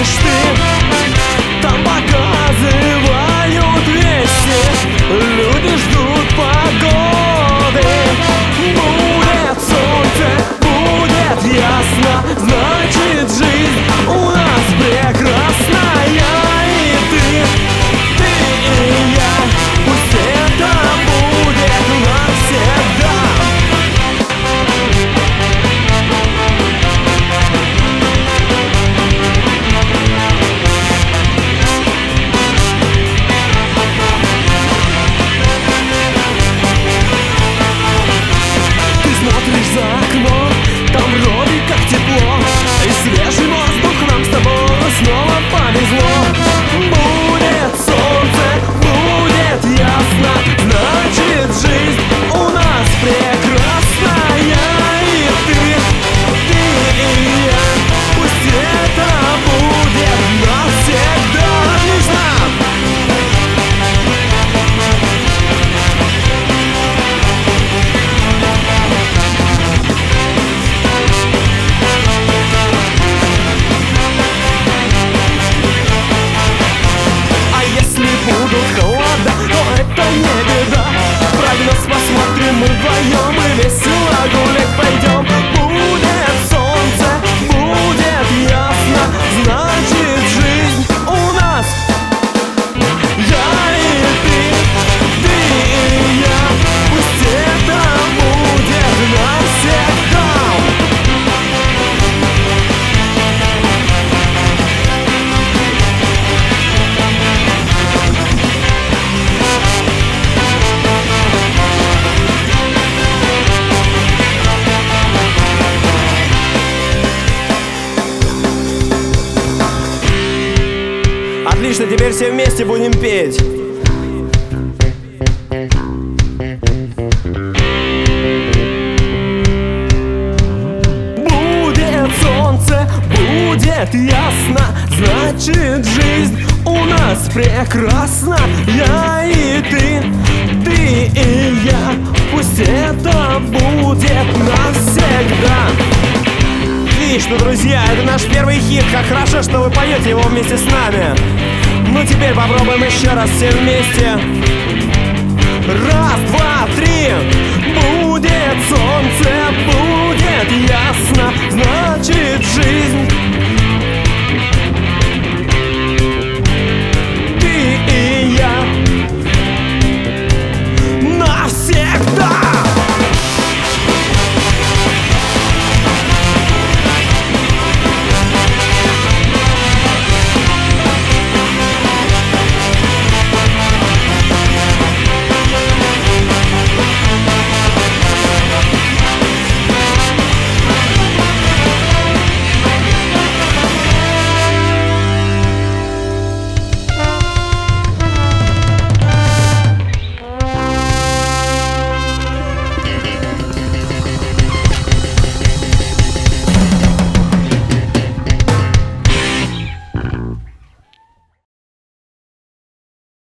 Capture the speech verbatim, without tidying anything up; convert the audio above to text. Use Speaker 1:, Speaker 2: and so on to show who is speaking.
Speaker 1: видишь ты, там показывают вести, люди ждут погоды. Будет солнце, будет ясно, значит жизнь у нас прекрасная. И ты, ты и я, пусть это будет навсегда. Ты смотришь за окно, там вроде как тепло, и свежий воздух нам с тобой снова повезло. Будет солнце, будет ясно, значит жизнь у нас прекрасная. И ты, ты и я, пусть это будет навсегда. Нужно! А если будут холода, то это не беда. Прогноз посмотрим мы вдвоем и весело гулять пойдем. Будет солнце, будет ясно, значит жизнь у нас. Я и ты, ты и я, пусть это будет навсегда. Отлично, теперь все вместе будем петь. Будет солнце, будет ясно, значит жизнь у нас прекрасна. Я и ты, ты и я, пусть это будет навсегда. Отлично, друзья, это наш первый хит. Как хорошо, что вы поете его вместе с нами. Ну теперь попробуем еще раз все вместе. Раз, два, три. Будет солнце, будет ясно, значит жизнь